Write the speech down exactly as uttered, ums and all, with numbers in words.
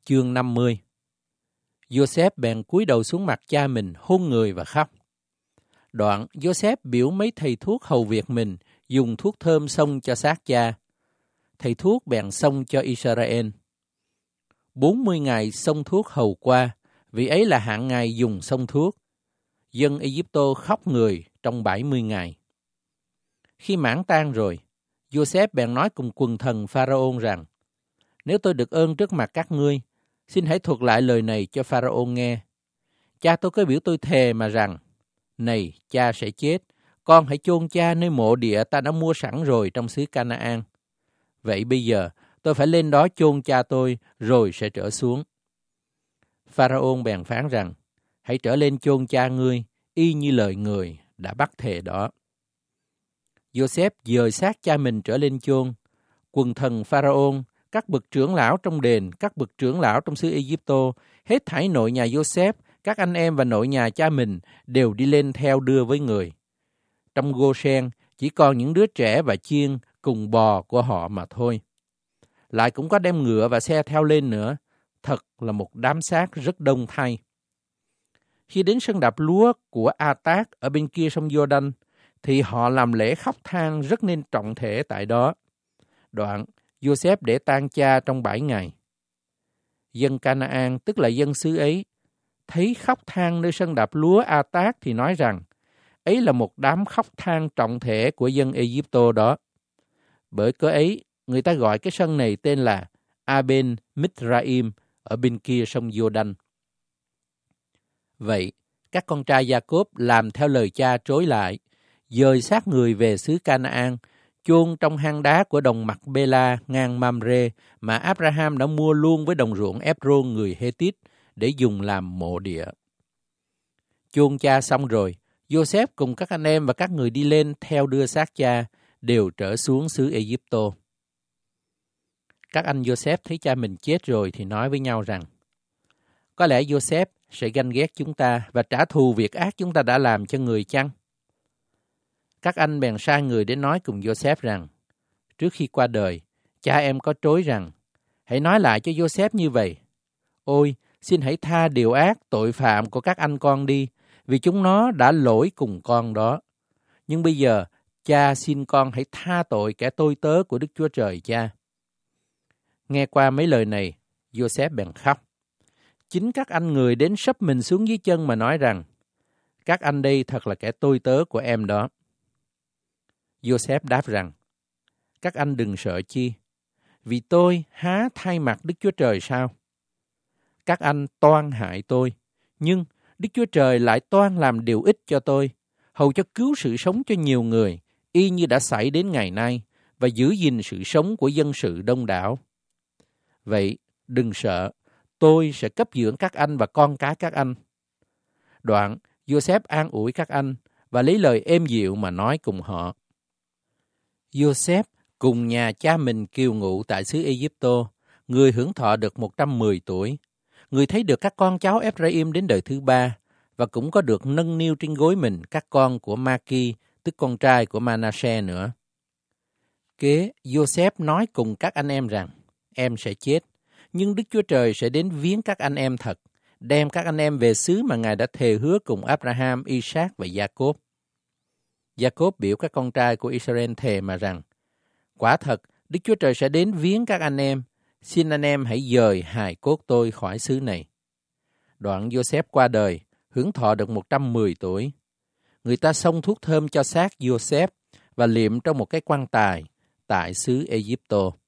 Chương năm mươi. Joseph bèn cúi đầu xuống mặt cha mình, hôn người và khóc. Đoạn, Joseph biểu mấy thầy thuốc hầu việc mình dùng thuốc thơm xông cho xác cha. Thầy thuốc bèn xông cho Israel. Bốn mươi ngày xông thuốc hầu qua, vì ấy là hạn ngày dùng xông thuốc. Dân Ai-cập khóc người trong bảy mươi ngày. Khi mãn tang rồi, Joseph bèn nói cùng quần thần Pharaoh rằng: Nếu tôi được ơn trước mặt các ngươi, xin hãy thuật lại lời này cho Pharaoh nghe. Cha tôi có biểu tôi thề mà rằng: Này, cha sẽ chết, con hãy chôn cha nơi mộ địa ta đã mua sẵn rồi trong xứ Canaan. Vậy bây giờ, tôi phải lên đó chôn cha tôi, rồi sẽ trở xuống. Pharaoh bèn phán rằng: Hãy trở lên chôn cha ngươi, y như lời người đã bắt thề đó. Joseph dời xác cha mình trở lên chôn. Quần thần Pharaoh, các bậc trưởng lão trong đền, các bậc trưởng lão trong xứ Ai-cập, hết thảy nội nhà Joseph, các anh em và nội nhà cha mình đều đi lên theo đưa với người. Trong Goshen chỉ còn những đứa trẻ và chiên cùng bò của họ mà thôi. Lại cũng có đem ngựa và xe theo lên nữa. Thật là một đám xác rất đông thay. Khi đến sân đạp lúa của A-tác ở bên kia sông Giô-đanh, thì họ làm lễ khóc than rất nên trọng thể tại đó. Đoạn, Joseph để tang cha trong bảy ngày. Dân Canaan, tức là dân xứ ấy, thấy khóc than nơi sân đạp lúa A-tác thì nói rằng, ấy là một đám khóc than trọng thể của dân Ai-cập đó. Bởi cớ ấy, người ta gọi cái sân này tên là Aben Mizraim ở bên kia sông Giô-đanh. Vậy, các con trai Gia-cốp làm theo lời cha trối lại, dời xác người về xứ Canaan, chôn trong hang đá của đồng Mạc-bê-la ngang Mamre mà Abraham đã mua luôn với đồng ruộng Ép-rôn người Hê-tít để dùng làm mộ địa. Chôn cha xong rồi, Joseph cùng các anh em và các người đi lên theo đưa xác cha đều trở xuống xứ Ai-cập. Các anh Joseph thấy cha mình chết rồi thì nói với nhau rằng: Có lẽ Joseph sẽ ganh ghét chúng ta và trả thù việc ác chúng ta đã làm cho người chăng? Các anh bèn sai người đến nói cùng Joseph rằng: Trước khi qua đời, cha em có trối rằng: Hãy nói lại cho Joseph như vậy: Ôi, xin hãy tha điều ác tội phạm của các anh con đi, vì chúng nó đã lỗi cùng con đó. Nhưng bây giờ, cha xin con hãy tha tội kẻ tôi tớ của Đức Chúa Trời cha. Nghe qua mấy lời này, Joseph bèn khóc. Chính các anh người đến sấp mình xuống dưới chân mà nói rằng: Các anh đây thật là kẻ tôi tớ của em đó. Joseph đáp rằng: Các anh đừng sợ chi, vì tôi há thay mặt Đức Chúa Trời sao? Các anh toan hại tôi, nhưng Đức Chúa Trời lại toan làm điều ích cho tôi, hầu cho cứu sự sống cho nhiều người, y như đã xảy đến ngày nay, và giữ gìn sự sống của dân sự đông đảo. Vậy, đừng sợ, tôi sẽ cấp dưỡng các anh và con cái các anh. Đoạn, Joseph an ủi các anh và lấy lời êm dịu mà nói cùng họ. Joseph cùng nhà cha mình kiều ngụ tại xứ Ai-cập, người hưởng thọ được một trăm mười tuổi. Người thấy được các con cháu Ephraim đến đời thứ ba, và cũng có được nâng niu trên gối mình các con của Ma-ki, tức con trai của Ma-na-se nữa. Kế, Joseph nói cùng các anh em rằng: Em sẽ chết, nhưng Đức Chúa Trời sẽ đến viếng các anh em thật, đem các anh em về xứ mà Ngài đã thề hứa cùng Abraham, Isaac và Gia-cốp. Gia-cốp biểu các con trai của Israel thề mà rằng: Quả thật, Đức Chúa Trời sẽ đến viếng các anh em, xin anh em hãy dời hài cốt tôi khỏi xứ này. Đoạn Joseph qua đời, hưởng thọ được một trăm mười tuổi. Người ta xông thuốc thơm cho xác Joseph và liệm trong một cái quan tài tại xứ Ai-cập.